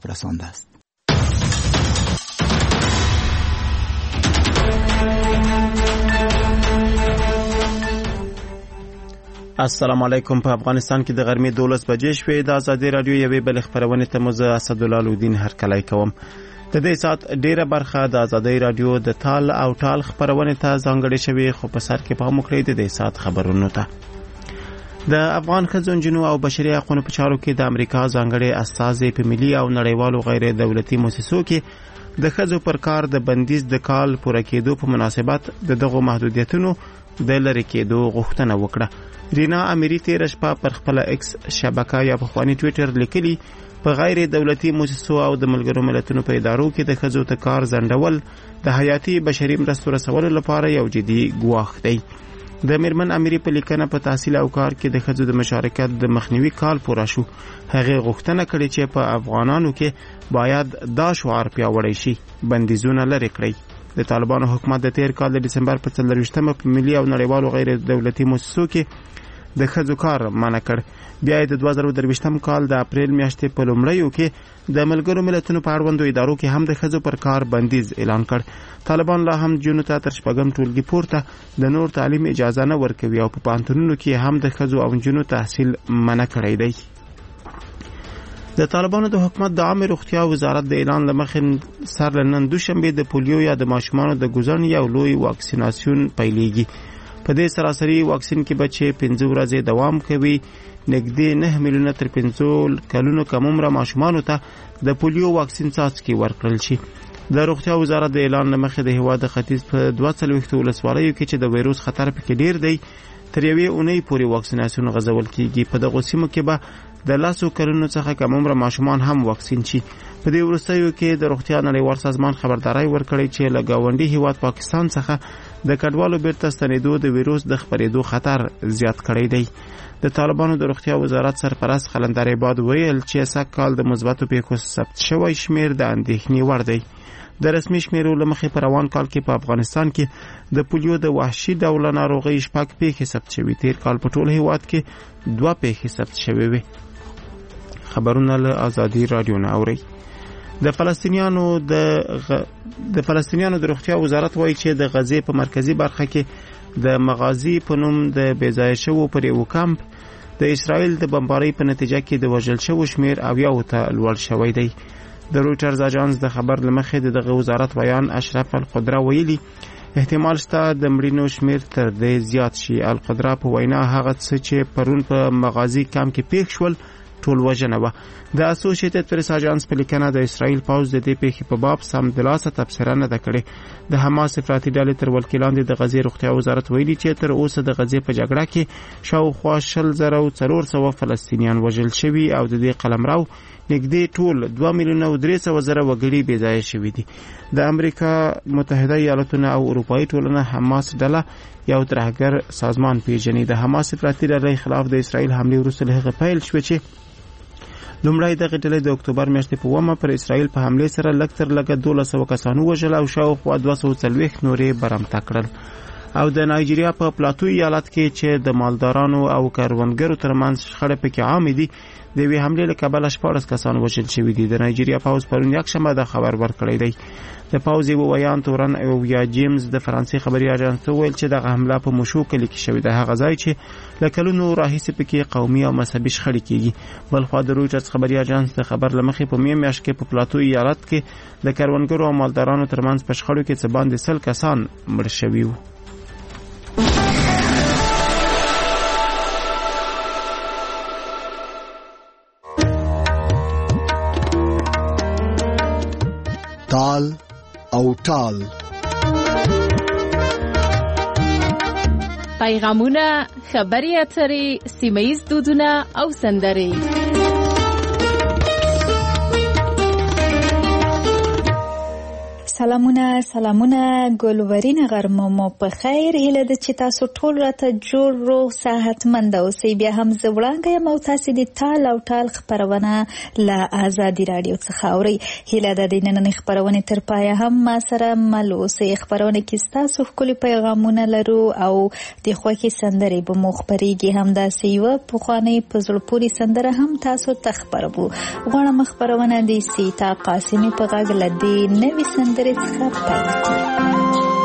انصاف رسانده است. السلام علیکم. په افغانستان کې د غرمې 12 بجې شوې. د ازادي رادیو یوې بل خبرونه ته مزه اسدالله لودین هرکلی کوم. د دې سات ډیره برخه د ازادي رادیو د تال او ټال خبرونه ته ځانګړې شوې، خو په سر کې پام وکړئ د دې سات خبرونو ته. د افغان ښځو جنو او بشري حقوقو په چارو کې د امریکا ځانګړې استازي په ملي او نړیوالو غیر دولتي مؤسسو کې د ښځو پر کار د بندیز د کال پوره کېدو په مناسبت دغه محدودیتونو د لری کېدو غوښتنه وکړه. رینا امیری تیر شپه پر خپل ایکس شبکه یا په خواني ټوئیټر لیکلی په غیر دولتي مؤسسو او د ملګرو ملتونو په ادارو کې د ښځو ته کار ځنډول د حیاتي بشري مرستو رسولو لپاره یو جدي ګواښ دی. د میرمن امیری په لیکنه په تحصیل او کار کې د ښځو د مشارکت د مخنیوي کال پوره شو. هغه غوښتنه کړې چې په افغانانو کې باید دا شعار پیاوړی شي، بندیزونه لرې کړئ. د طالبانو حکومت د تیر کال د ډسمبر په 24مه په ملي او نړیوالو غیر دولتي مؤسسو کې د ښځو کار منع کړ. بیا د 2023م کال د اپریل میاشتې په لومړیو کې د ملګرو ملتونو په اړوندو ادارو کې هم د ښځو پر کار بندیز اعلان کړ. طالبان لا هم جنونو ته تر شپږم ټولګي پورته د نور تعلیم اجازه نه ورکوي او په پوهنتونونو کې هم د ښځو او جنونو تحصیل منع کړی دی. د طالبانو د حکومت د عامه روغتیا وزارت د اعلان لمخې سر نن دوشنبه د پولیو یا د ماشومانو د ګوزن یو لوی واکسیناسیون پیلېږي. په دې سراسري واکسین کې بچي 15 ورځې دوام کوي. نږدې 9 میلیونه تر 15 کلونو کم عمره ماشومانو ته د پولیو واکسین څاڅکي ورکړل شي. د روغتیا وزارت د اعلان لمخې د هیواد د ختیځ په 42 ولسوالیو کې چې د وایروس خطر پکې ډیر دی تر یوې اونۍ پورې واکسیناسیون غځول کیږي. په دغه سیمو کې به د 10 کلونو څخه کم عمره ماشومان هم واکسین شي. په دې وروستیو کې د روغتیا نړیوال سازمان خبرداري ورکړی چې له ګاونډي هیواد پاکستان څخه د کډوالو بیرته ستنېدو د وایروس د خپرېدو خطر زیات کړی دی. د طالبانو د روغتیا وزارت سرپرست خلندر عباد ویل چې سږکال د مثبتو پیښو ثبت شوی شمیر د اندېښنې وړ دی. د رسمي شمیرو له مخې په روان کال کې په افغانستان کې د پولیو د وحشي ډوله ناروغۍ 6 پیښې ثبت شوې. تیر کال په ټول هیواد کې 2 پیښې ثبت شوې وې. خبرونه له ازادي رادیو نه اوري. د فلسطینیانو د روغتیا وزارت وایي چې د غزې په مرکزی برخه کې د مغازي په نوم د بیځای شوو پر یو کمپ د اسرائیل د بمبارۍ په نتیجه کې د وژل شوو شمیر او یو ته لوړ شوی دی. د رویټرز اژانس د خبر لمخې دغه وزارت بیان اشرف القدره ویلي احتمال شته د مړینو شمیر تر دې زیات شي. القدره په وینا هغه څه چې پرون په مغازي کمپ کې پیښ شول ټول وژنه و. د اسوسییټډ پریس اژانس په لیکنه د اسرائیل پوځ د دې پیښې په باب سم دلاسه تبصره نه ده کړې. د حماس افراطي ډلې تر ولکې لاندې د غزې روغتیا وزارت ویلي چې تر اوسه د غزې په جګړه کې شاوخوا 20,400 فلسطینیان وژل شوي او د دې قلمرو نږدې ټول 2,300,000 وګړي بې ځایه شوي دي. د امریکا متحده ایالاتونه او اروپایي ټولنه حماس ډله یو ترهګر سازمان پیژني. د حماس افراطي ډلې خلاف د اسرائیل حمله وروسته له هغه پیل شو چې لومړی دغه ډلې د اکتوبر میاشتې په 1 پر اسرائیل په حمله سره لکتر لګه 1200 کسانو وژل او شاوخوا 240 نورې برمته کړل. او د نایجیریا په پلاتو ایالت کې چې د مالدارانو او کروندګرو ترمنځ شخړه پکې عام دي د وی حمله له کبله 14 کسان وژل شوي دي. د نایجیریا پوز پرون یکشنبه د خبر ورکړی دی. د پوز یو ویان تورن او یا جیمز د فرانسې خبري اژانس ویل چې دغه حمله په موشو کلی کې شوې ده، هغه ځای چې لکلونو راهیسې پکې قومي او مذهبي شخړې کیږي. بلخو د رویټرز خبري اژانس د خبر لمخې په میاشت کې په پلاتو ایالت کې د کروندګرو او مالدارانو ترمنځ په شخړو کې څه باندې 100 کسان مړ شوي وو. تال او ټال پیغامونه، خبري اترې، سیمه‌ییز دودونه او سندرې. سلامونه ګلورین غرمه مو په خیر. هیله ده چې تاسو ټول راته جوړ روغ صحتمند اوسئ. بیا هم زه وړاندې یم او تاسې د تال او ټال خپرونه له ازادي راډیو څخه اورئ. هیله ده د نننۍ خپرونې تر پایه هم ما سره مل اوسئ. خپرونه کې ستاسو ښکلي پیغامونه لرو او د خوښې سندرې به مو خپرېږي. همداسې یوه پخوانۍ په زړه پورې سندره هم تاسو ته خپروو. غواړم خپرونه د سیتا قاسمي په غږ له دې نوې سندرې څخه پیل کړو.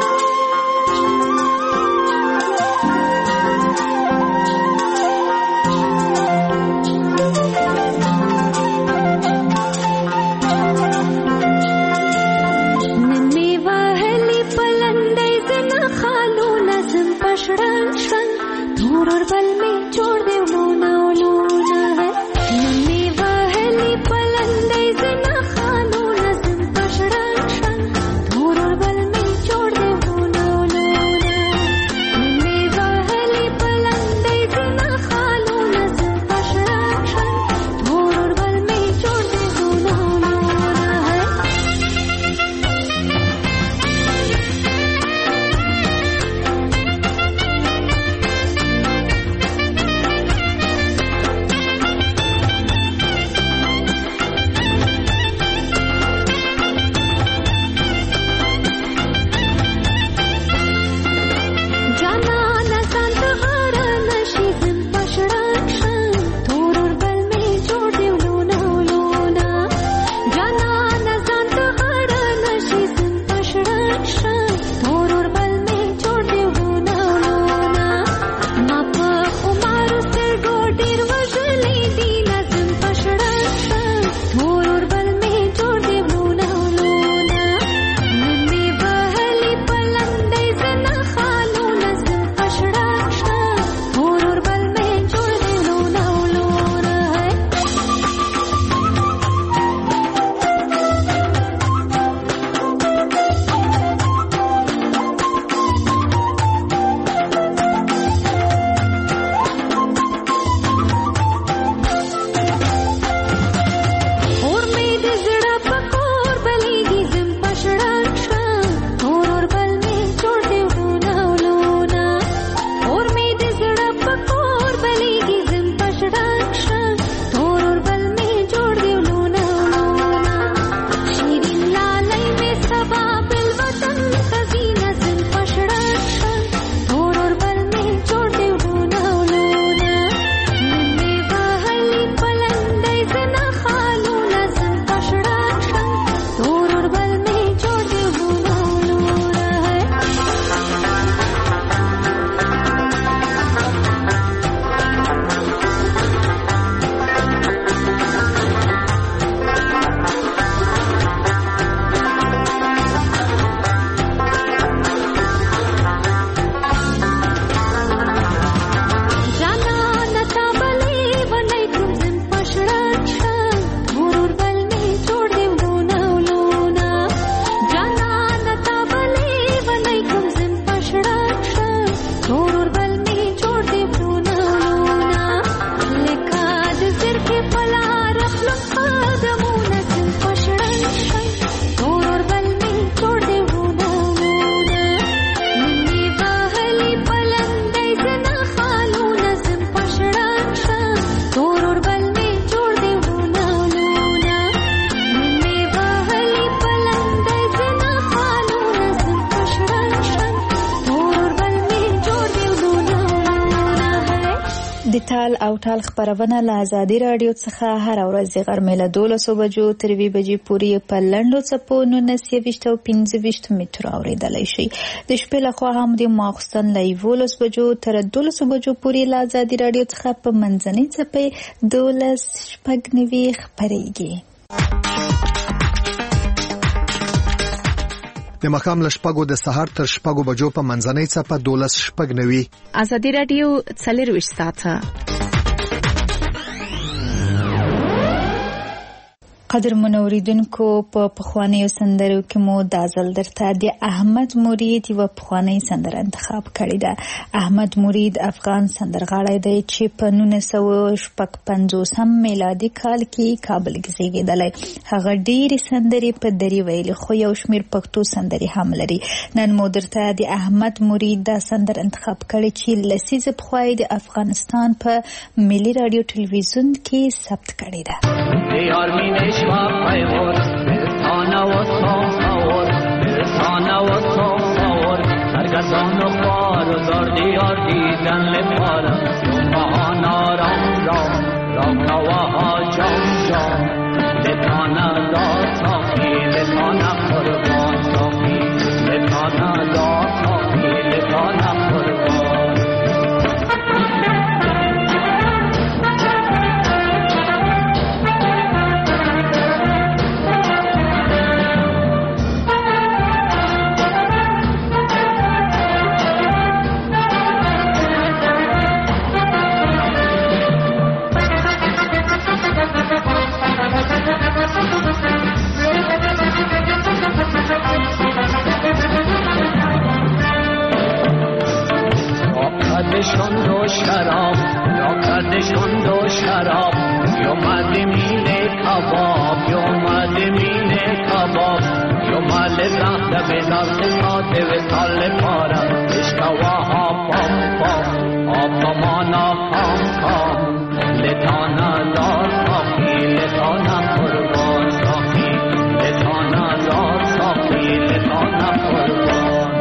تال او ټال خپرونه له ازادي راډیو څخه هر ورځ د غرمې له 12 بجو تر 2 بجې پورې په لنډو څپو 19 او 15 مترو اورېدلی شي. د شپې لخوا هم د ماخوستن له 11 بجو تر 12 بجو پورې له ازادي راډیو څخه په منځنۍ څپې 12:90 خپرېږي. د مخام له شپږو د سهار تر شپږو بجو په منځنۍ څپه 12:90. ازادي راډیو 24 ساعته قدر منوریدونکو په پخوانیو سندرو کې مو دا ځل درته د احمد مرید یوه پخوانۍ سندره انتخاب کړې ده. احمد مرید افغان سندرغاړی دی چې په 1956 میلادي کال کې کابل کې زیږېدلی. هغه ډېرې سندرې په دري ویلي خو یو شمېر پښتو سندرې هم لري. نن مو درته د احمد مرید دا سندر انتخاب کړی چې لسیزه پخوا یې د افغانستان په ملي راډیو ټلویزیون کې ثبت کړې ده. شباب پیور برسانه و ساور برسانه و ساور سرگردان و خوار و زار دیار دیدن لپارم جمعان آرام رام رام نواها جام جام لطانه دار ساخی لطانه قربان ساخی لطانه دار ساخی لطانه قربان کردشون دو شراب یا کردشون دو شراب یومد مینه کباب یومد مینه کباب یومد زخت بدار ساده و سال پارا اشکواها پام پام آپامانا کام کام لطانا دار ساخی لطانا قربان ساخی لطانا دار ساخی لطانا قربان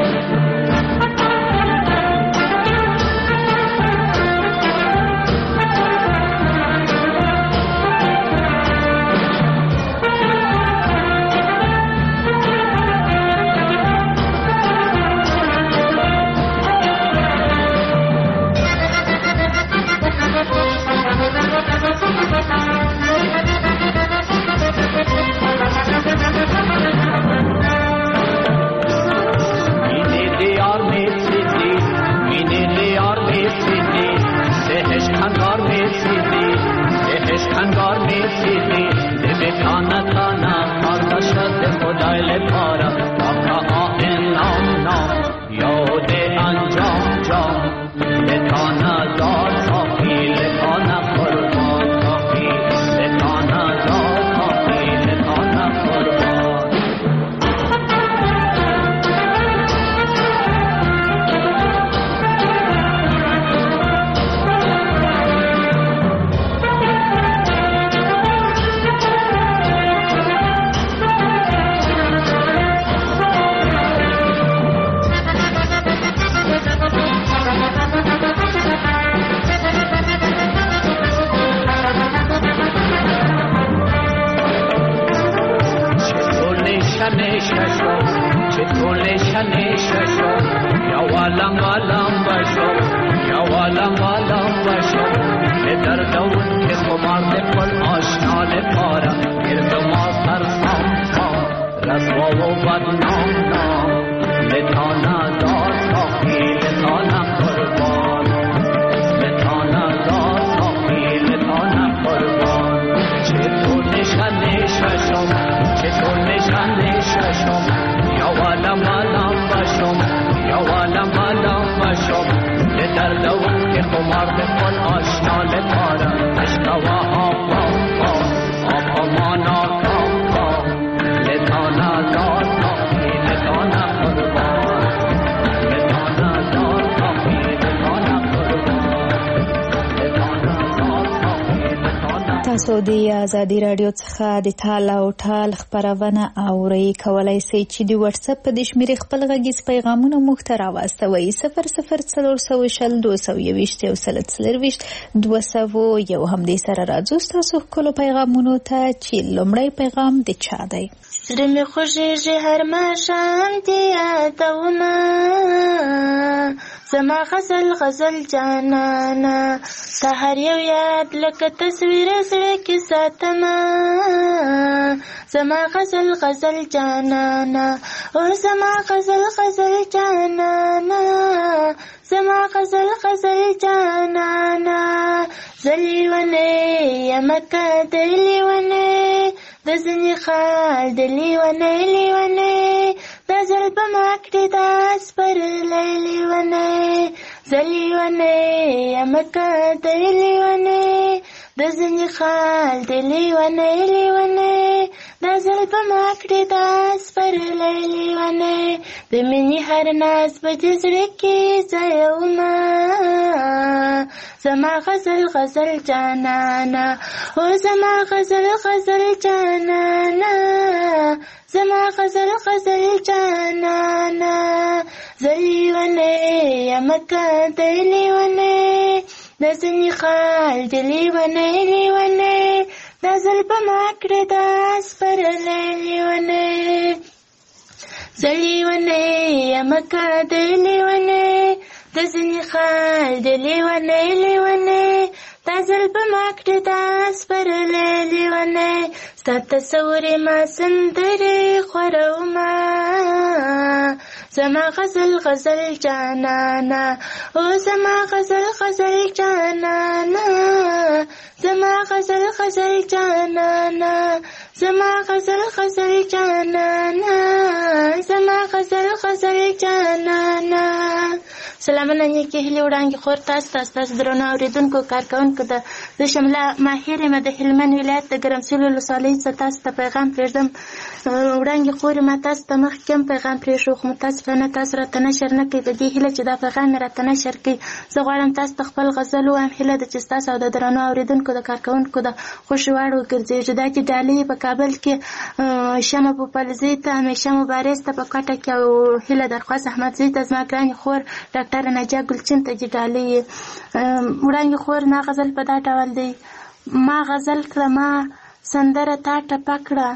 تاسو د آزادي رادیو څخه د تال او ټال خبرونه اورئ. کولای شئ چې د واتس اپ په شمیرې خپل غږیز پیغامونه موږ ته راواستوئ 004022 یو هم دې سره راځو تاسو خپل پیغامونو ته چې لومړی پیغام د چا دی. زړه مې خوږېږي هر ماښام دې یادومه زما غزل غزل جانانا سهار یو یاد لکه تصویر زړه کې ساتمه زما غزل غزل جانانا او زما غزل غزل جانانا زما غزل غزل جانانا زلیونه یمکه دلیونه د ځینې خال د لیونی لیونی دا زړه به ما کړې دا سپرلی لیونی زه لیونی یمه که دی لیونی د ځینې خال د لیونی لیونی دا زړه به ما کړې دا سپرلی لیونی د مینې هر ناز به د زړه کې ځایومه زما غزل غزل جانانا او زما غزل غزل جانانا زما غزل غزل جانانا زه لیونی یمه که دی لیونی د ځینې خال د لیونی لیونی دا زړه به ما کړې دا سپرلی لیونی زه لیونی یمه که دی لیونی د ځینې خال د لیونی لیونی دا زړه به ما کړې دا سپرلی لیونی ستا تصور یې ما سندرې خورومه زما غزل غزل جانانا او زما غزل غزل جانانا زما غزل غزل جانانا زما غزل غزل جانانا زما غزل غزل جانانا سلامونه نیکې هیلې وړاندې خور تاسو ته ستاسو درنو اورېدونکو کارکوونکو ته زه شمله ماهر یم د هلمند ولایت د ګرمسیر ولسوالۍ څخه تاسو ته پیغام پرېږدم وړاندې خور ما تاسو ته مخکې هم پیغام پرېښو خو متاسفانه تاسو راته نشر نه کوئ په دې هیله چې دا پیغام مې راته نشر کوي زه غواړم تاسو ته خپل غزل ووایم هیله ده چې ستاسو او د درنو اورېدونکو د کارکوونکو د خوښې وړ وګرځېږي دا چې ډالۍ په کابل کې شمه پوپلزۍ ته همیشه مبارز ته په کوټه کې او هیله درخواست احمدزۍ ته زما ګرانې خور ډاکټر نجا ګلچین ته چې ډالۍ وړاندې خور ما غزل په دا ډول دی ما غزل کړه ما سندره تا ټپه کړه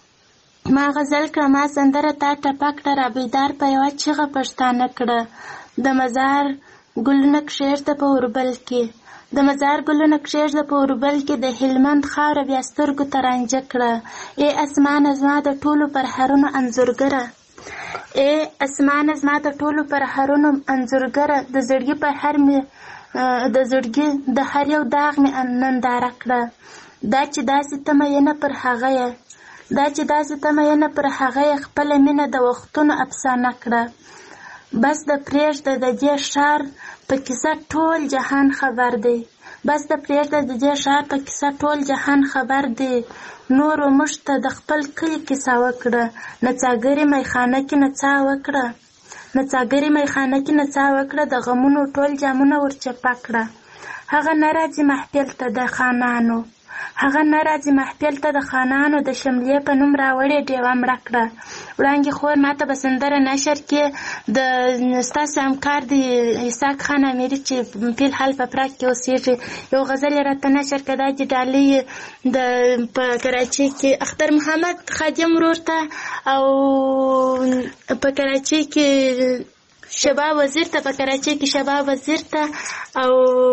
ما غزل کړه ما سندره تا ټپه کړه را بیدار په یوه چیغه پښتانه کړه د مزار ګلونه کښېږده په اوربل کې د مزار ګلونه کښېږده په اوربل کې د هلمند خاوره بیا سترګو ته رانجه کړه ای اسمانه زما د ټولو پرهرونو انځورګره ای اسمانه زما د ټولو پرهرونو انځورګره د زړګي په هر مې د زړګي د هر یو داغ مې ننداره کړه دا چې داسې ته مینه پر هغه یې دا چې داسې ته مینه پر هغه یې خپله مینه د وختونو افسانه کړه بس د پرېږده د دې ښار په کیسه ټول جهان خبر دی بس د پرېږده د دې ښار په کیسه ټول جهان خبر دی نورو موږ ته د خپل کلي کیسه وکړه نڅاګرې میخانه کې نڅا وکړه نڅاګرې میخانه کې نڅا وکړه د غمونو ټول جامونه ورچپه کړه هغه نه راځي محفل ته د خانانو هغه نه راځي محفل ته د خانانو د شملې په نوم راوړې ډیوه مړه کړه وړاندې خور ما ته به سندره نشر کې د ستاسو همکار د اسحاق خان امیري چې فی الحال په پراګ کې اوسېږي یو غزل یې راته نشر کړه دا چې ډالۍ د په کراچۍ کې اختر محمد خادم ورور ته او په کراچۍ کې شباب وزیر ته په کراچۍ کې شباب وزیر ته او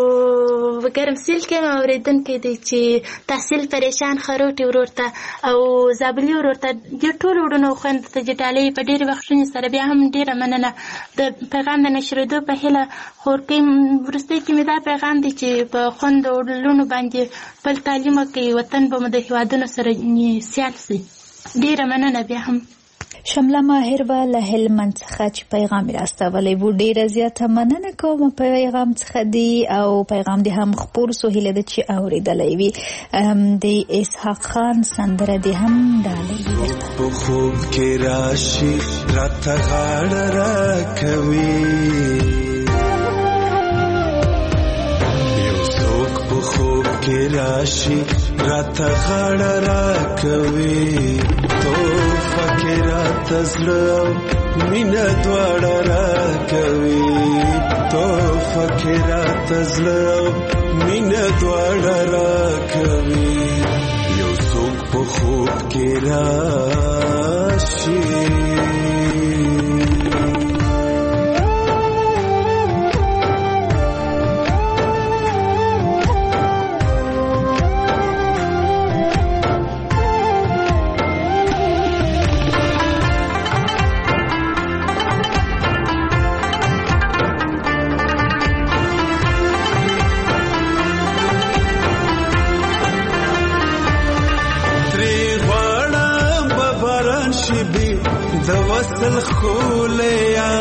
ګرمسیر کې اورېدونکی دی چې تحصیل پریشان خروټي ورور ته او زابلي ورور ته دې ټولو وروڼو خویندو ته چې ډالۍ په ډېرې بخښنې سره بیا هم ډېره مننه د پیغام د نشرېدو په هیله خورکۍ وروستۍ کې مې دا پیغام دی چې په خویندو ورونو باندې خپل تعلیم وکړي وطن به مو د هېوادونو سره سیال سي ډېره مننه بیا هم شمله ماهر به له هلمند څخه چې پیغام یې راستولی و ډېره زیاته مننه کوم پیغام څخه دی او پیغام دې هم خپور سو هیله ده چې اورېدلی وي د اسحاق خان سندره دې هم ډالۍ په خوب کې راشي راته غاړه راکوي یو څوک په خوب کې راشي راته غاړه راکوي توفه کې راته زړه مینه دواړه راکوي توفه کې راته زړه مینه دواړه راکوي یو څوک په خوب کې راشي شبي د وصل خولیا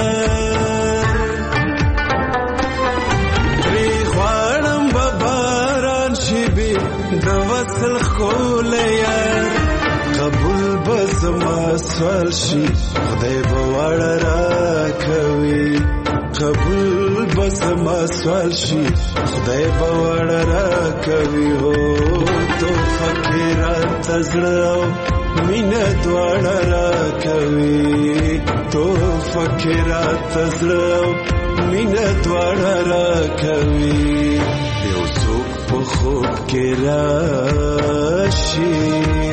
غواړم باران شبي د وصل خولیا قبول بزما سوال شي خدای به وړه راکوي قبول بزما سوال شي خدای به وړه راکوي هو تو فکرات زړه مینه دواړه راکوي تو فکرات زړه مینه دواړه راکوي یو څوک په خوب کې راشي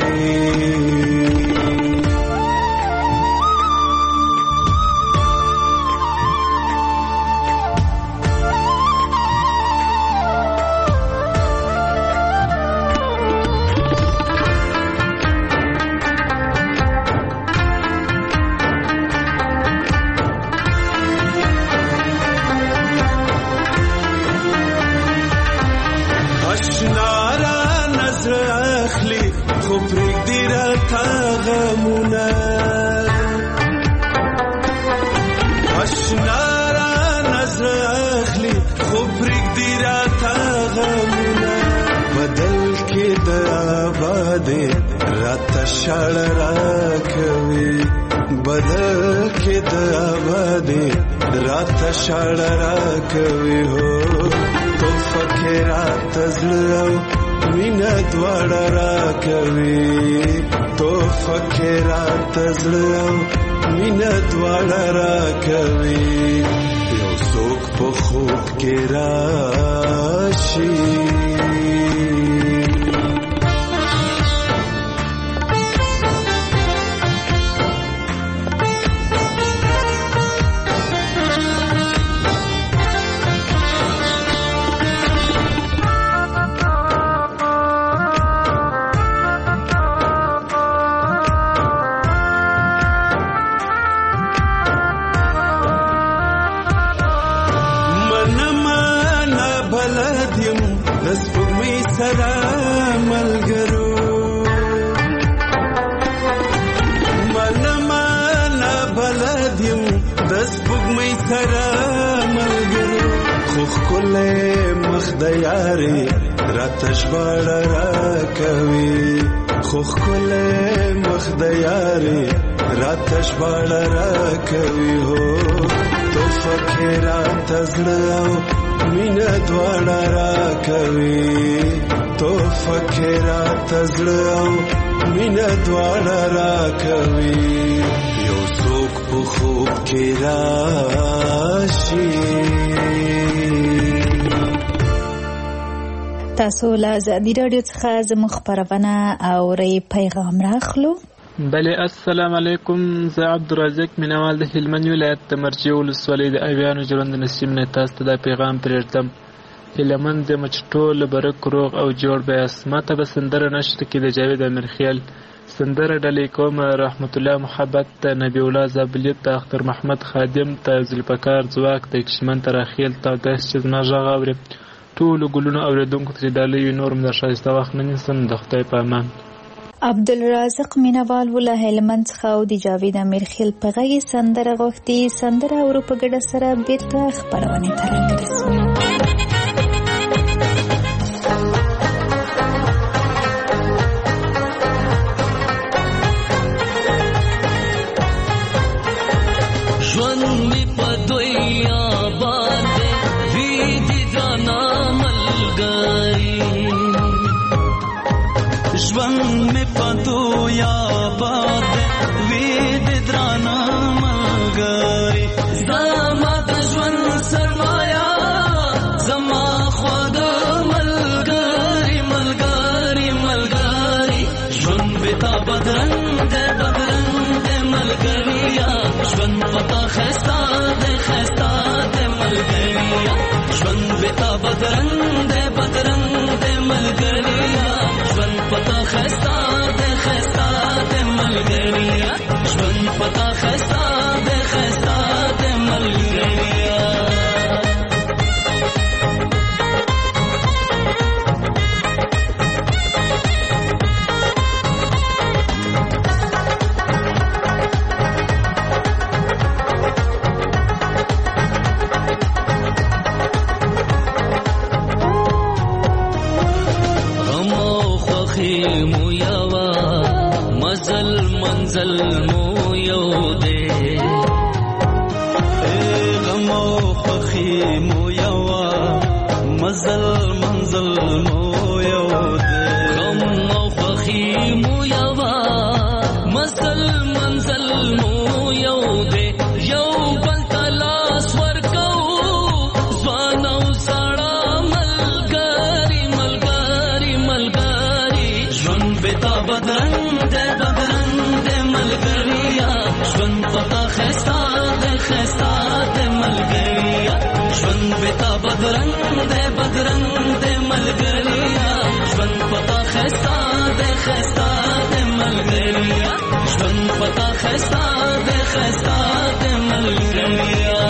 شړ راکوي بدل کې د آبادې رات شړ راکوي هو تو فکرات زړه مینه دواړه راکوي تو فکرات زړه مینه دواړه راکوي یو څوک په خوب کې راشي یاري راتش باړه راکوي خو خله مخ د یاري راتش باړه راکوي هو تو فکرات زړه مینه دواړه راکوي تو فکرات زړه مینه دواړه راکوي یو څوک په خوب کې راشي تاسو له ازادي رادیو څخه زموږ خپرونه اورئ پیغام راخلو. بله السلام علیکم، زه عبدالرزاق مینوال د هلمند ولایت د مرجې ولسوالۍ د اویانو ژوند نسیم نه تاسو ته دا پیغام پرېږدم. هلمند د مچ ټول برک روغ او جوړ بیاست. ماته به سندره نشته کې د جاوید امیرخیل سندره ډلې کوم رحمت الله محبت ته نبی الله زابلیت ته اختر محمد خادم ته ذوالفقار ځواک ته کشمن ته راخیل ته داسې چې زما غږ اوري ټولو ګلونو اوریدونکو ته ډالۍ وي. نور م د ښایسته وخت نه نیسم. د خدای په امان. عبدالرازق مینوال وله هلمند څخه او د جاوید امیرخیل په غږ سندره غوښتي. سندره اورو په ګډه سره بیرته خپرونې ته راګرځو. ژوند می په دوی آباد دی وی دي جانا ملګری ژوند می په دوی آباد دی وی دي جانا ملګری زما د ژوند سرمایا زما خود ملګری ملګری ملګری ژوند به تا بدرنګ دی بدرنګ دی ملګریا ژوند پتا خستا دے ملګریا ژوند بتا بدرنګ دے ملګریا ژوند پتا خستا دے ملګریا ژوند پتا خستا دے ملګریا منزل مو یو دی غم او خوښي مو یو مزل منزل مو یو دی غم او خوښي مو یو مزل منزل مو یو دی یو بل تلاس ورکو ځوان او سړی ملګری ملګری ملګری ژوند بتا بدرنګ دی بدرنګ دی ملګریا ژوند پتا ښایسته دی ښایسته دی ملګریا ژوند بتا بدرنګ دی بدرنګ دی ملګریا ژوند پتا ښایسته دی ښایسته دی ملګریا ژوند پتا ښایسته دی ښایسته دی ملګریا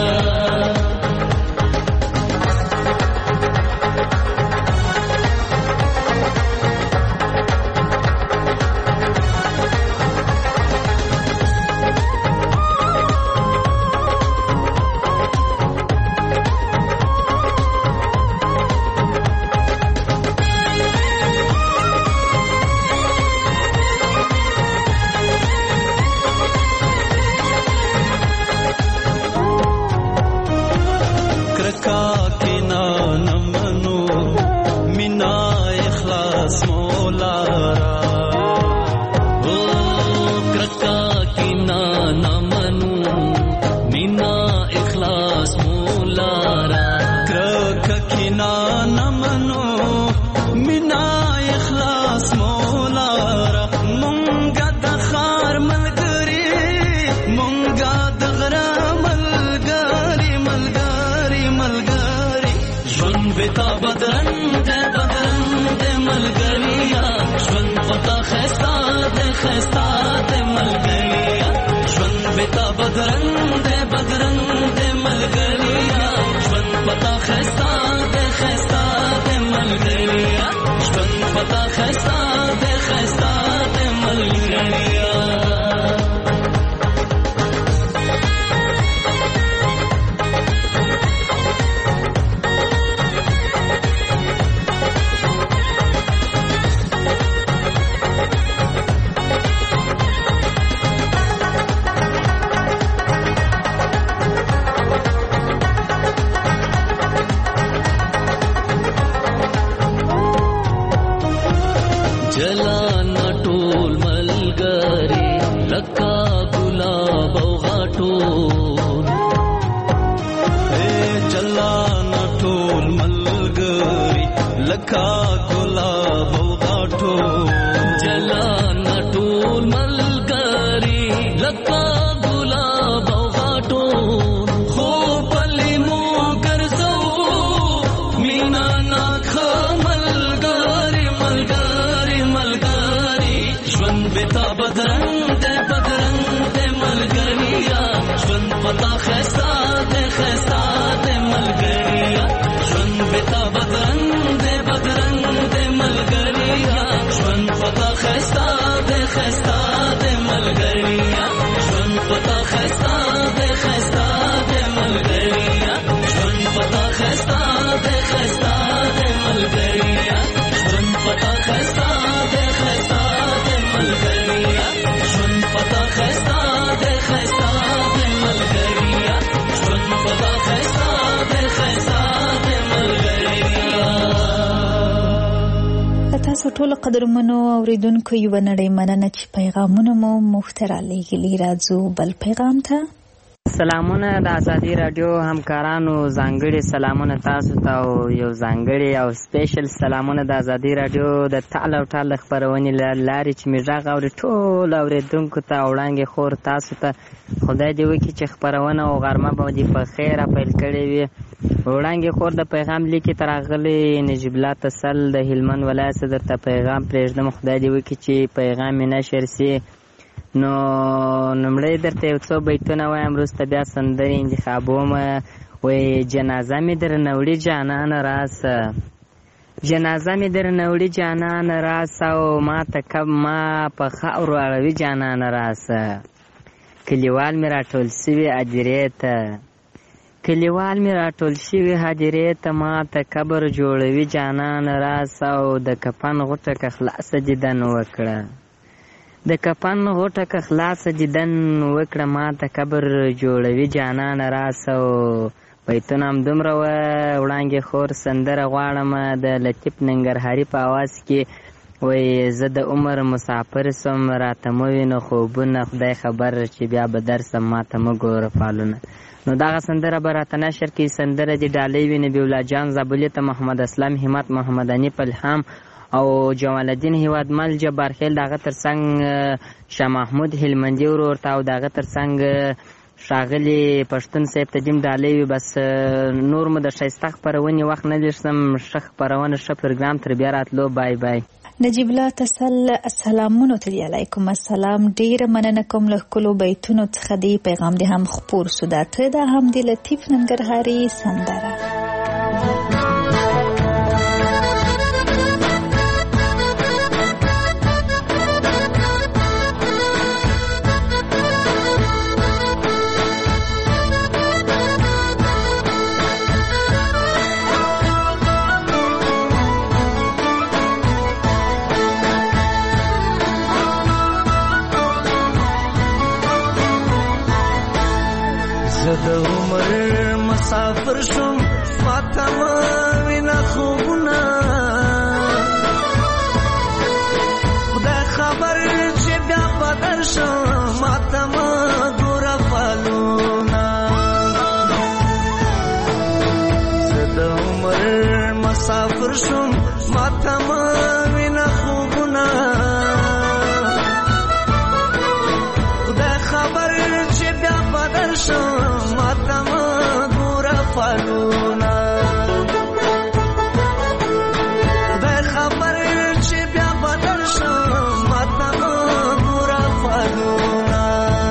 تاسو ټول قدرمنو اوریدونکو یو نړۍ مننه چې پیغامونه مو مختره لېږلي. راځو بل پیغام ته. سلامونه د ازادي رادیو همکارانو، ځانګړي سلامونه تاسو ته او یو ځانګړي او سپیشل سلامونه د ازادي رادیو د ټال او ټال خبرونې لارې چې موږ غواړو ټول اوریدونکو ته وړاندې خور تاسو ته خدای دې وکړي چې خبرونه او غرمه به دې په خیر پیل کړې وي. وړاندې خور د پیغام لیکي تراغلي نجیب الله تسل د هلمند ولایت درته پیغام پرېږدم. خدای دې وکړي چې پیغام مې نشر سي. نو نمړی درته یو څو بیتونه وایم، وروسته بیا سندرې انتخابوم. وایي جنازه مې درنه وړي جانان راسه، جنازه مې درنه وړي جانان راسه، او ما په خاورو اړوي جانان راسه. کلیوال مې راټول سوي هدیرې ته، کلیوال مې راټول شوي هدیرې ته، ما ته قبر جوړوي جانان راسه، او د کفن غوټه که خلاصه دیدن وکړه، د کفن غوټه که خلاصه دیدن وکړه ماته قبر جوړوي جانان راسه او بیتونه همدومره وه. وړانګې خور سندره غواړم د لطیف ننګرهاري په اواز کې وایي زه د عمر مسافر سم راته مه وینه خوبونه خدای خبر چې بیا به درسم ماته مه ګوره فالونه. نو دغه سندره به راته نشر کړي. سندره دې ډالۍ وي نبي الله جان زابلي ته، محمد اسلام همت، محمد انیف الهام او جمال الدین هیوادمل جبار خیل، دغه ترڅنګ شاه محمود هلمندي ورور ته او دغه ترڅنګ ښاغلي پښتون صاحب ته دیم ډالۍ وي. بس نور مو د ښایسته خپرونې وخت نه لرسم. ښه خپرونه ښه پروګرام تر بیا راتلو. بای بای. نجیب الله تسل سلامونو ته علیکم السلام. ډیره مننه کوم له ښکلو بیتونو څخه دی پیغام دې هم خپور سو. دا ته د حمدي لطیف ننګرهاري سندره. د عمر مسافر شم ماته مه وینه خوبونه خدای خبر چې بیا به درشم ماته مه ګوره فالونه. زه د عمر مسافر شم ماته مه وینه خوبونه خدای خبر چې بیا به درشم فالونه. خدای خبر چې بیا به درشم ماته مه ګوره فالونه.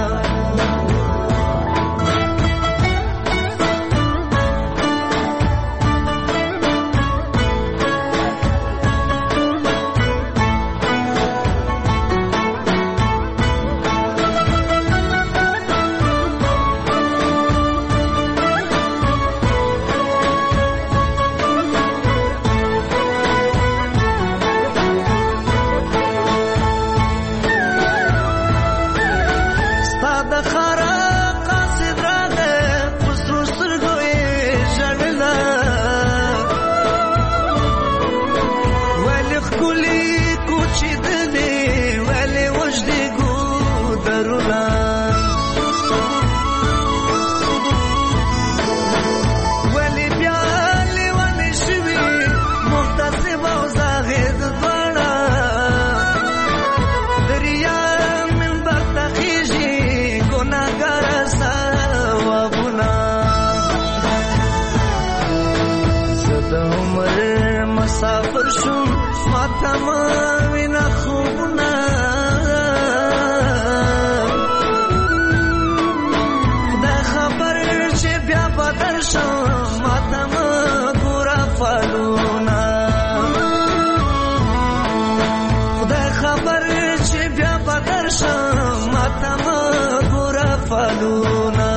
مسافر شم ماته مه وینه خوبونه خدای خبر چې بیا به درشم ماته مه ګوره فالونه. خدای خبر چې بیا به درشم ماته مه ګوره فالونه.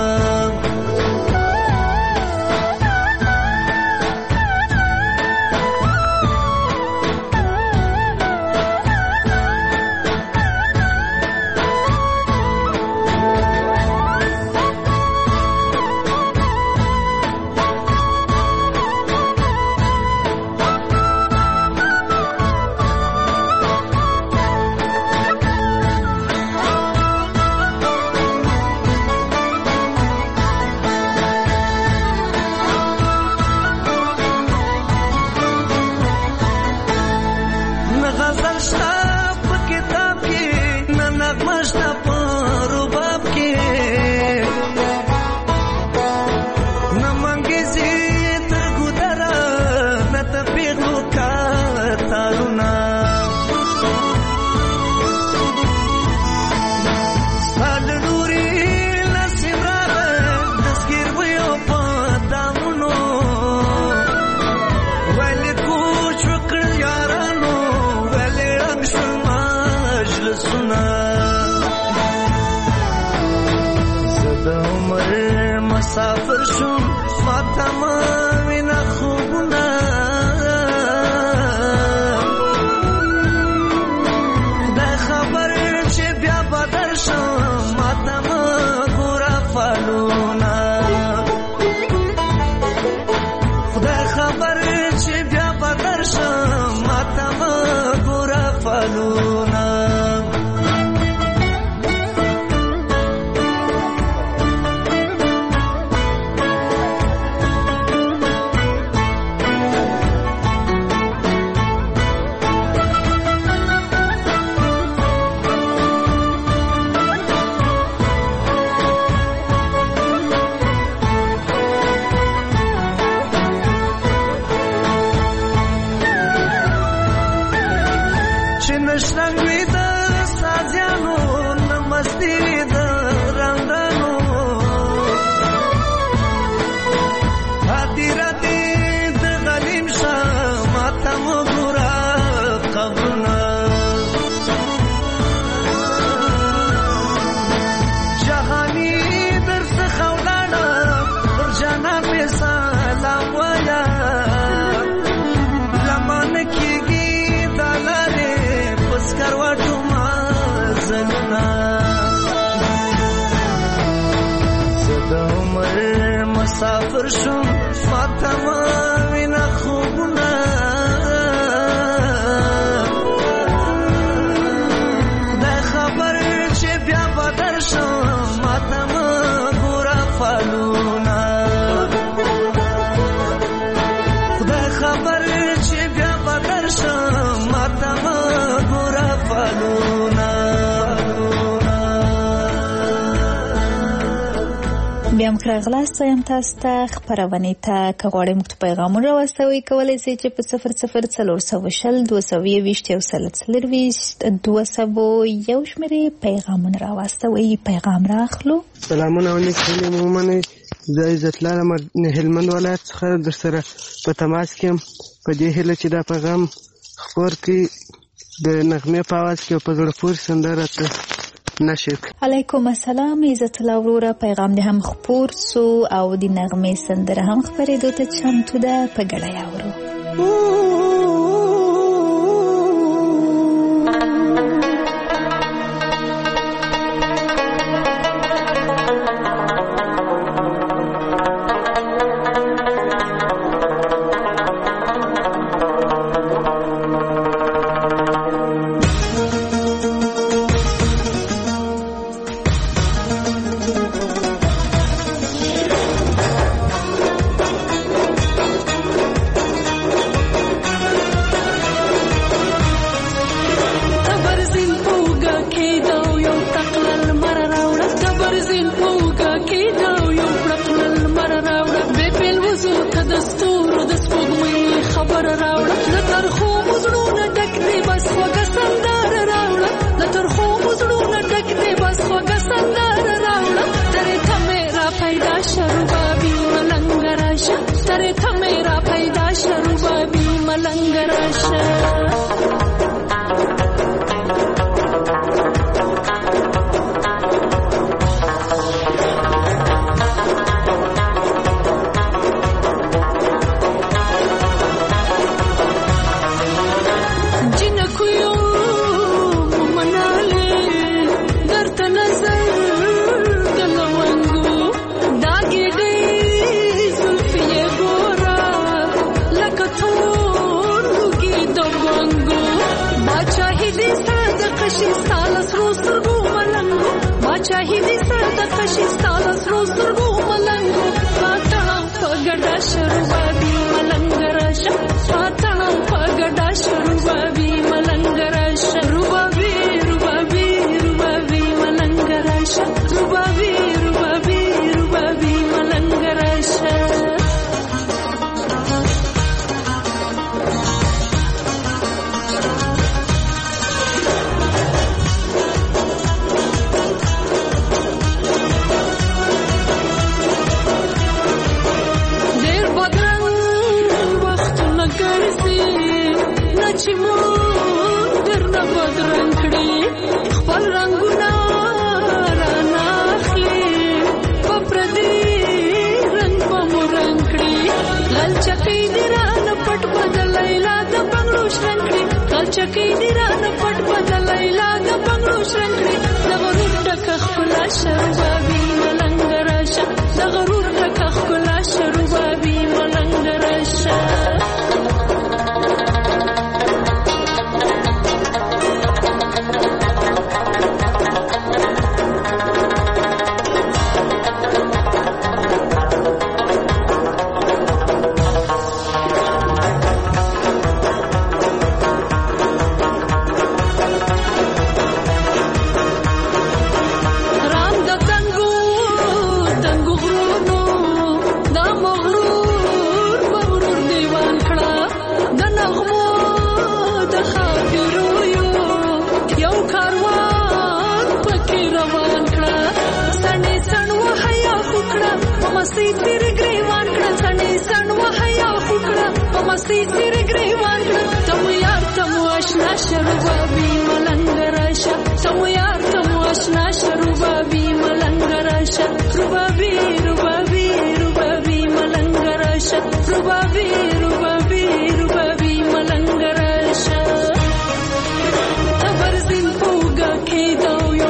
مسافر شم ماته مه وینه خوبونه خدای خبر چې مسافر شم ماته ما وینا خوبونه دا خبر چې بیا بدر شم ماته ما ګوره فالونه خدای خبر چې بیا بدر شم ماته ما ګوره فالونه. بیا مخراغلاست یم تاسو ته خبرونه ته کغوړې مکتوب پیغامونه راوستوي کولای شئ چې په 00402022 شمیرې پیغامونه راوستوي. پیغام راخلو. سلامونه علیکم مومنه زه عزت لرم هلمند ولایت څخه در سره په تماس کې په دې هیله چې دا پیغام خبر کی د نغمه په आवाज کې په زړه پورې سندره ته نشک. علیکم السلام عزت الله وروره پیغام دې هم خبر سو او د نغمه سندره هم خبرېدو ته چمتو ده په ګډه یاورو.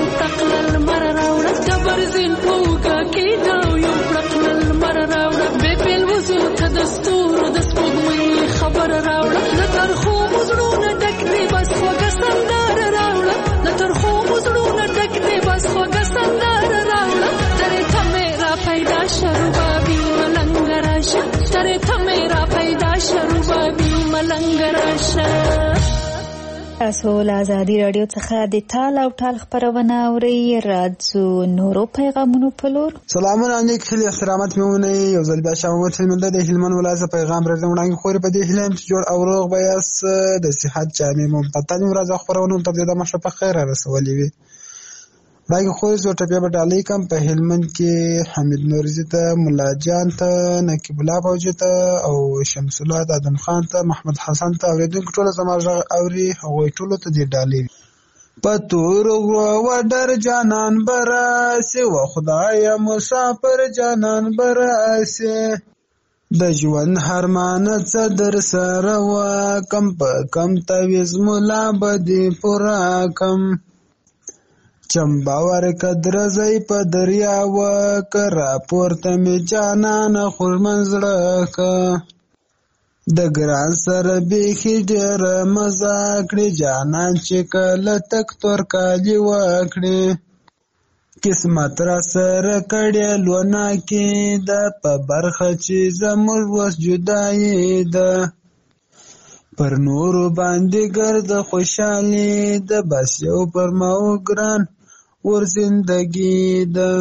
برزین پوګه کې دا یو پړقل مر راوړ به تاسو له ازادي رادیو څخه د تال او ټال خبرونه اورئ. راځو نورو پیغامونو په لور. سلامونه علیکم. خیلی احترامات میمونه. یو ځل بیا شامت هلمند د هلمند ولایت پیغام راځم وړاندې خوري په دې هلم چې جوړ او روغ بیاس د صحت جامع ممتاز مرزه خبرونه ته د مشه په خیر رسولې وي. راګه خو زه ټپه په ډالۍ کم په هلمند کې حمید نورزي ته، مولا جان ته، نقیب الله فوجي ته او شمس الله ادم خان ته، محمد حسن ته اوریدونکو ټول زماږه اوري هغه ټول ته دی ډالۍ. پتور و در جانان براسه و خدای مسافر جانان براسه د ژوند هرمان څه در سره و کم په کم تویز مولا بدی پورا کم چمباور قدر زئی په دریا و کرا پورته می جانان خور منزړه کا د ګران سره بیخي ډېر مزه کړې جانان چې کله تک تور کالی وکړې قسمت را سره کړې لونه کې د په برخه چې زموږ وس جدایي ده پر نورو باندې ګرد خوشحالي ده بس یو پر ماو ګران ور زندگی ده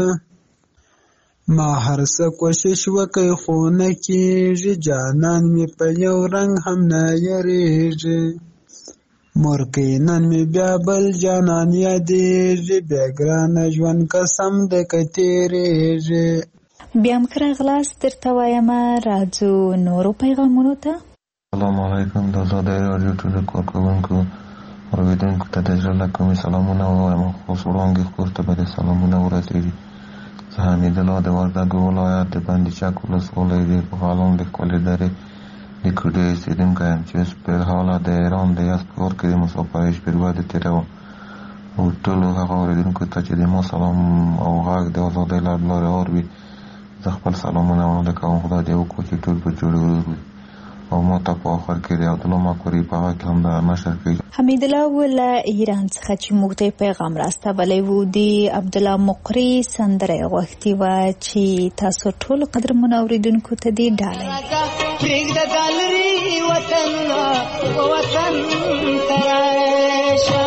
ما هر څه کوشش وکړ خو نه کېږي جانان مې په یو رنګ هم نه یریږي مورکې نن مې بیا بل جانان یادېږي بیا ګرانه ژوند قسم ده که تېرېږي. بیا هم ښه راغلاست درته وایم. راځو نورو پیغامونو ته. السلام علیکم. د ازادۍ راډیو ټولو کارکوونکو اورېدونکو ته د زړه له کومې سلامونه ووایم. خصوص وړاندې خور ته به د سلامونه ورسېږي. زه حمید الله د وردګو ولایت د بندي چک ولسوالۍ د بغلان د ښکلې درې د کوډې اوسېدونکی یم چې اوس په حاله د ایران د یزد ښار کې د مسافرۍ شپې ورځې تېروم. او ټولو هغه اورېدونکو ته چې د ما سلام او غږ د ازادۍ له لارې اوري زه خپل سلامونه وړاندې کوم. خدای دې وکړي چې ټول په جوړې ورور وي او ما ته په آخر کې د عبدالله مکوري په هغه کې هم د نشر کوي. حمید الله له ایران څخه چې موږ ته پیغام راستولی و د عبدالله مقری سندره غوښتې وه چې تاسو ټول قدرمنو اورېدونکو ته دې ډالۍ. پرېږده دا لرې وطنونه په وطن ته راشه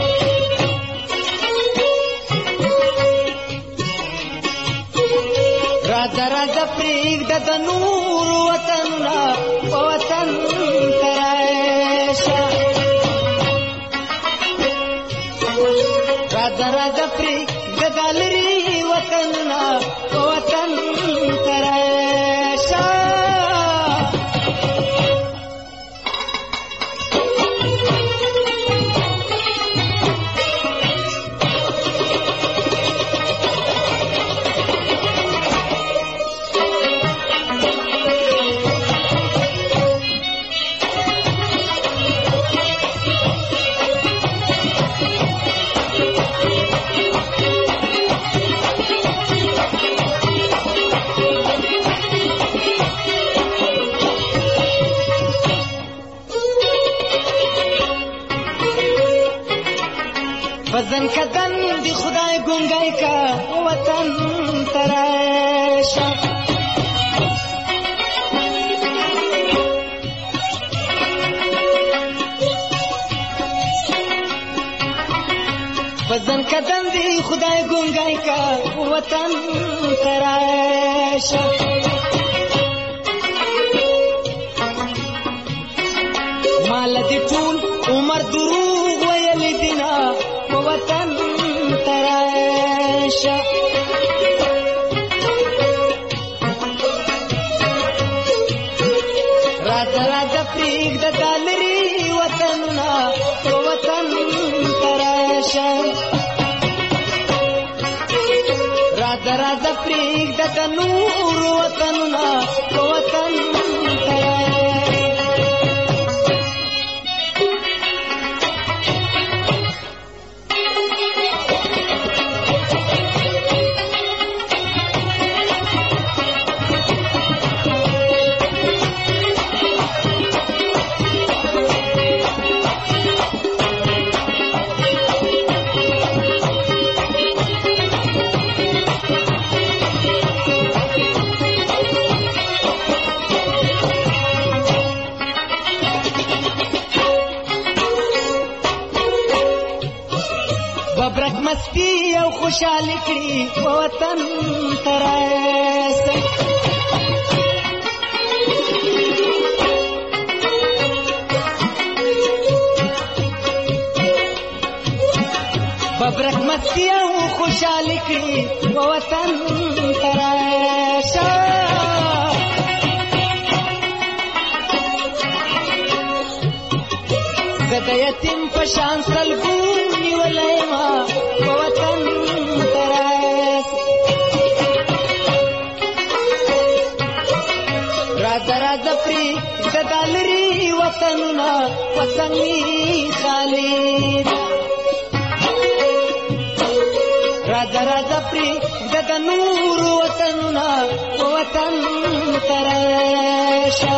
راځه راځه پرېږده د نورو وطنونه په وطن ته راشه راځه راځه پرېږده دا لرې وطنونه په وطن ته راشه وطن کدن دی خدای گنگای کا وطن تراشه وطن کدن دی خدای گنگای کا وطن تراشه مال دی ټول عمر دروغ ویل دینا وطن تراشه راځه راځه پرېږده دا لرې وطنونه په وطن تراشه راځه راځه پرېږده د نورو وطنونه په وطن تراشه خوشحالي کړي وطن ته راسئ ببرک مستی او خوشحالي کړي وطن ته راشه زه د یتیم په شان سلګو نیولی ما وطن ته راسه راځه راځه پرېږده دا لرې وطنونه وطن مې خالي راځه راځه پرېږده د نورو وطنونه وطن ته راشه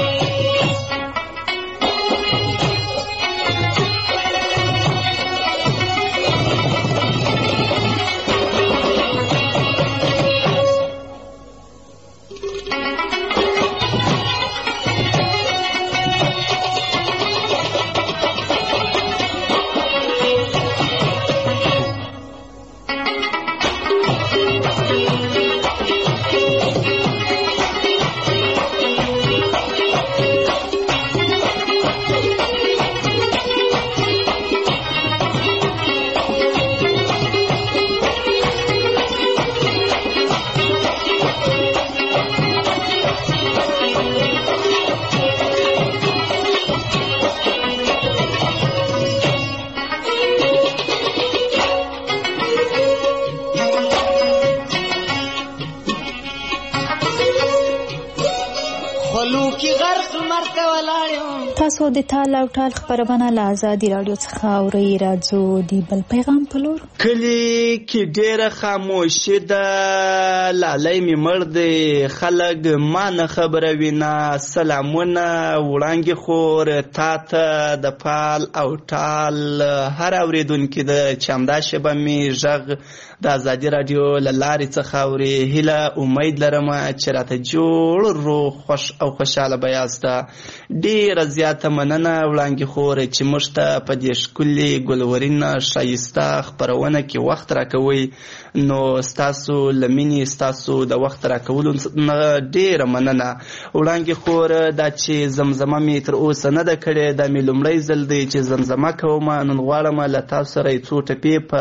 تاسو د تال او ټال خبرونه له آزادي رادیو څخه اورئ. راځو د بل پیغام په لور. کلی کې ډېره خاموشي ده، لالی مې مړ دی، خلک ما نه خبروي نه. سلامونه وړانګې خور تا ته د پال او ټال هر اورېدونکي ده چې همدا شیبه مې غږ د آزادي رادیو له لارې څخه اوري. هیله امید لرم چې راته جوړ روغ خوش او خوشحاله به یاسته. ډېره زیاته مننه وړانګې خور چې موږ ته په دې ښکلې ګلورینه ښایسته خپرونه کې وخت راکوئ. نو ستاسو له مینې ستاسو د وخت راکولو نه ډېره مننه وړانګې خور. دا چې زمزمه مې تر اوسه نه ده کړې، دا مې لومړی ځل دی چې زمزمه کوم. نن غواړم له تاسو سره یې څو ټپې په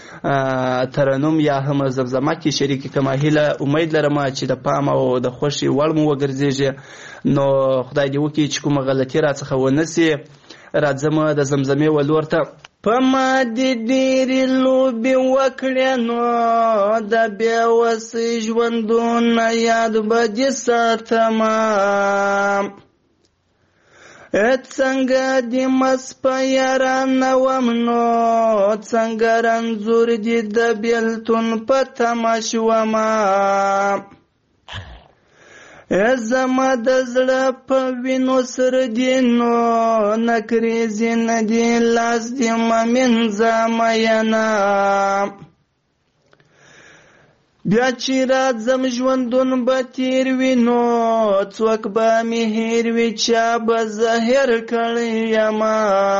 ترنم یا هم زمزمه کې شریکې کړم. هیله امید لرم چې د پام او د خوښې وړ مو وګرځېږي. نو خدای دې وکړي چې کومه غلطي راڅخه ونه سي. راځم د زمزمې ولور ته. په ما دې ډېرې لوبې وکړې نو د بې وسۍ ژوندونه یاد به دې ساتمه. څنګه دې مس په یارانه وم نو څنګه رنځور دې د بېلتون په تمه شومه. زما د زړه په وینو سره دې نو نکریزې نه دې لاس دې مه مینځه مینه. بیا چې راځم ژوندون به تیر وي نو څوک به مې هېر وي چا به زه هېر کړی یمه.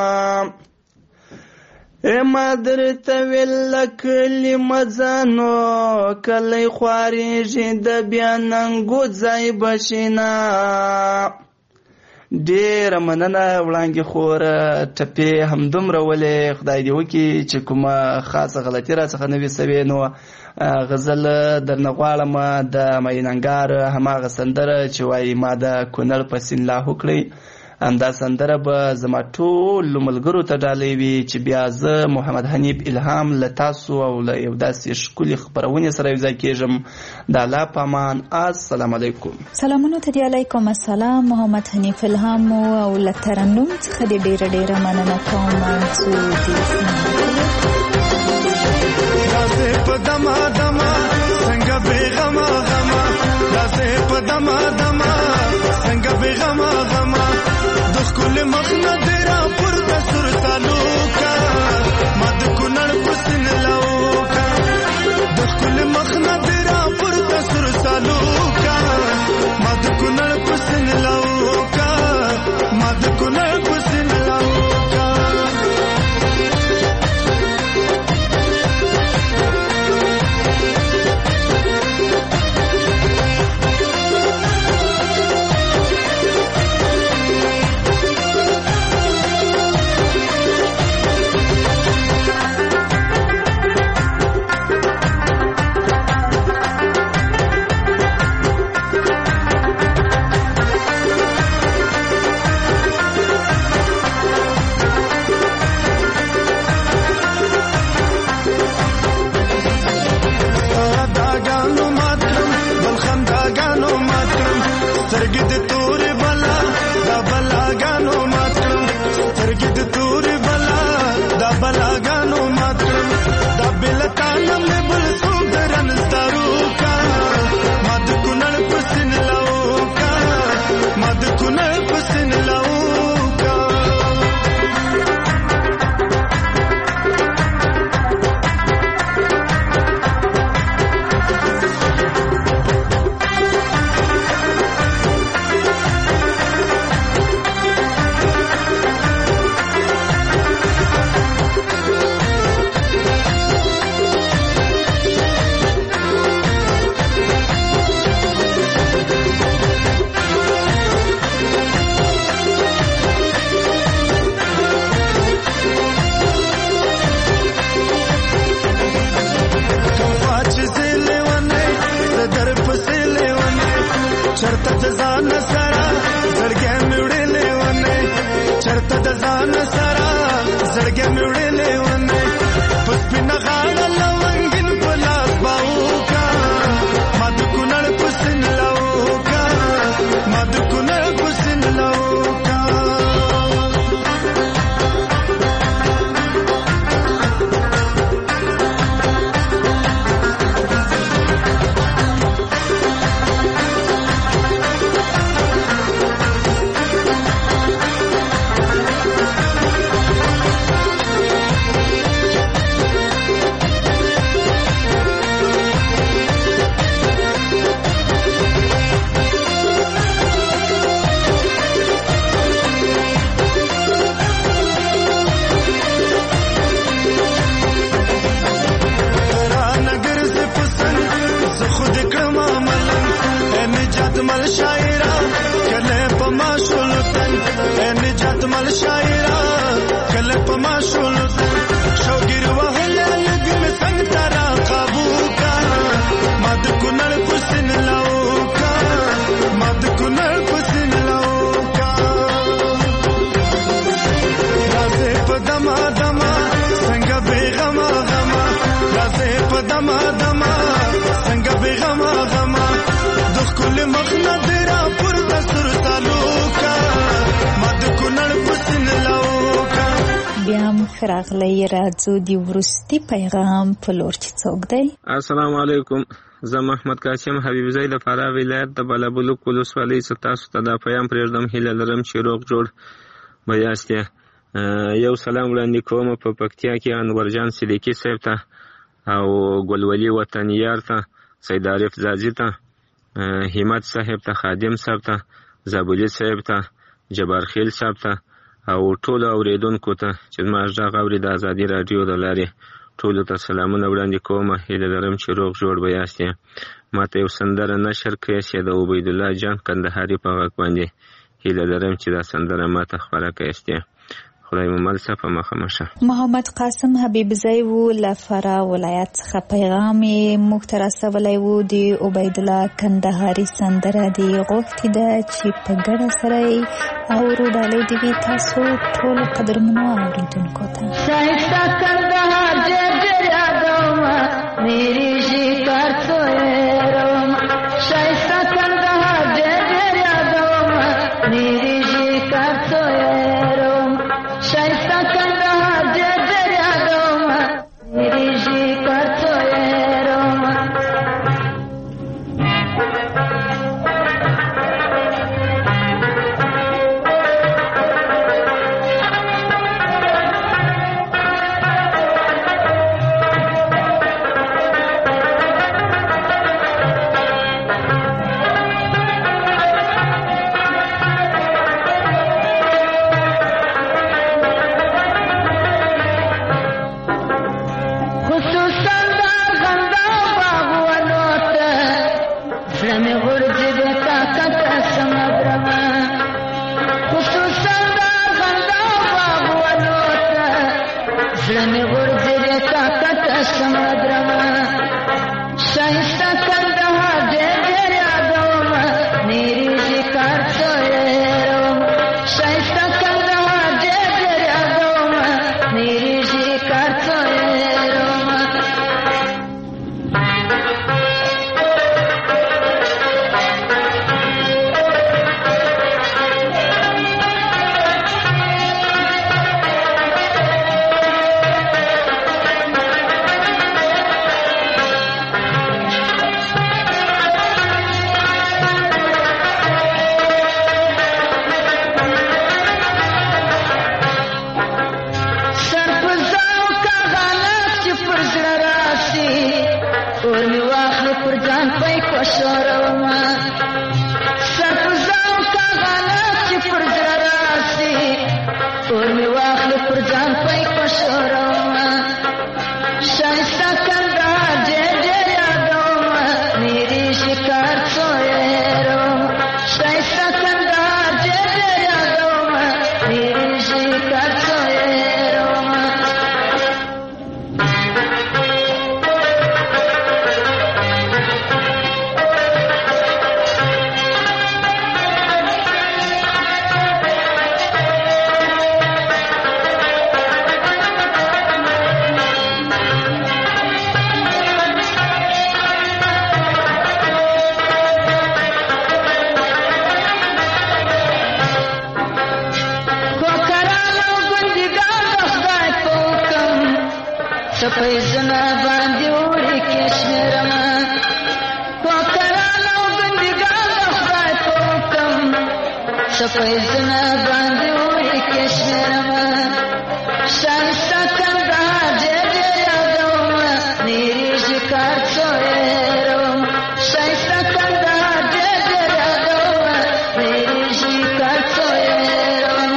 ما درته ویل له کلي مه ځه نو کلی خوارېږي د بیا ننګو ځای به شینه. ډېره مننه وړانګې خور. ټپې همدومره ولې خدای دې وکړي چې کومه خاصه غلطي راڅخه نه وي سوې. نو غزل درنه غواړم د میننګار هماغه سندره چې وایي ما د کونړ په سیند لاهو کړئ. همدا سندره به زما ټولو ملګرو ته ډالۍ وي چې بیا زه محمد حنیف الهام له تاسو او له یو داسې ښکلې خپرونې سره یوځای کېږم. د الله په امان. السلام علیکم. سلامونه ته دې علیکم السلام. محمد حنیف الهام او له ترنم څخه دې ډېره ډېره مننه کوم. داسې په دما دما څنګه بېغمه غمه، داسې په دما دما څنګه بېغمه غمه. د ښکلې مخ نه دې راپورته سور سالوکه، ما د کونړ په سیند لاوکه. د ښکلې مخ نه دې راپورته سور سالوکه، ما د کونړ په سیند لاوکه، ما د کونړ په سیند لاوکه. چرته د ځان سره زړګې مې وړلې ونه چرته د ځان سره زړګې مې وړلې ونه پس پنه غاړه لونګین په لاس باوکا ما د کونړ پسن لاوکا ما د کونړ پسن لاوکا مل شاعرا کله په ما شول شوګیر وهله لګم څنګه ترا قابو کا ما د کونړ پسن لاوکا ما د کونړ پسن لاوکا راځه په دما دما څنګه بیغما غما راځه په دما دما څنګه بیغما غما د خپل مخنه درا پر دسر تعلقا ما د کونړ پسن لاوکا بیا خراغلی راځو دی ورستی پیغام په لور چې څوک دی. السلام علیکم، زه محمد قاسم حبیب زئی د فراه ولایت د بلبلک ولسوالۍ ستاسو ته د پیغام پرېږدم. هیله لرم چې روغ جوړ به یاست. یو سلام وړاندې کوم په پکتیا کې انورجان صدیقي صاحب ته او ګلولي وطنیار ته، سید عارف زازي ته، همت صاحب ته، خادم صاحب ته، زابلي صاحب ته، جبار خیل صاحب ته او ټولو اوریدونکو ته چې زما غږ اوري د ازادي راډیو د لارې ټولو ته سلامونه وړاندې کوم. هیله لرم چې روغ جوړ به یاست. ماته یو سندره نشر کړئ چې د عبید الله جان کندهاري په غږ باندې. هیله لرم چې دا سندره ماته خپاره کړئ. خدای مو مل صفه مخمشه. محمد قاسم حبیب زئی و لفرا ولایت څخه پیغام موږ ته رسولی و د عبید الله کندهاري سندره دی غوښتې ده چې په ګډه سره اورو. ډالۍ دې وي تاسو ټولو قدرمنو اورېدونکو ته. شایسته کندهار ډېر ډېر یادومه میرې شکر څویرومه شایسته کندهار ډېر ډېر یادومه میرې شکر څویرومه شایسته کندهار ډېر ډېر یادومه میرې شکر څویرومه سپیزونه باندې وې کې شمېرمه ښایسته کندهار ډېر ډېر یادومه نیریږي کار څو هېروم ښایسته کندهار ډېر ډېر یادومه نیریږي کار څو هېروم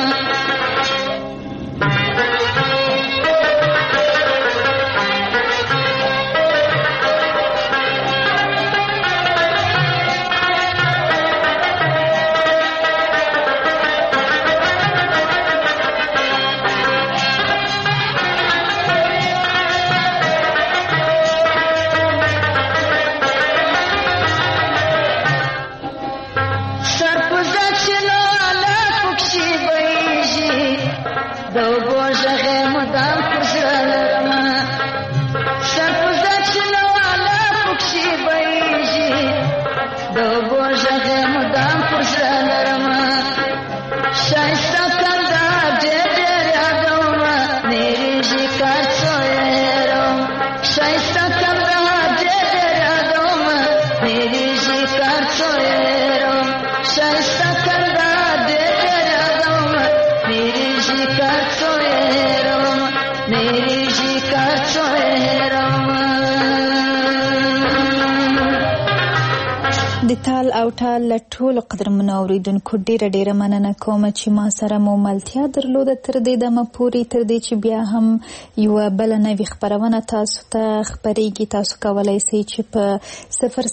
د تال او ټال له ټولو قدرمنو اوریدونکو ډیره مننه کوم چې ما سره مو ملتیا درلوده تر دې دمه پورې تر دې چې بیا هم یو بل نوې خبرونه تاسو ته خبرېږي. تاسو کولای شئ چې په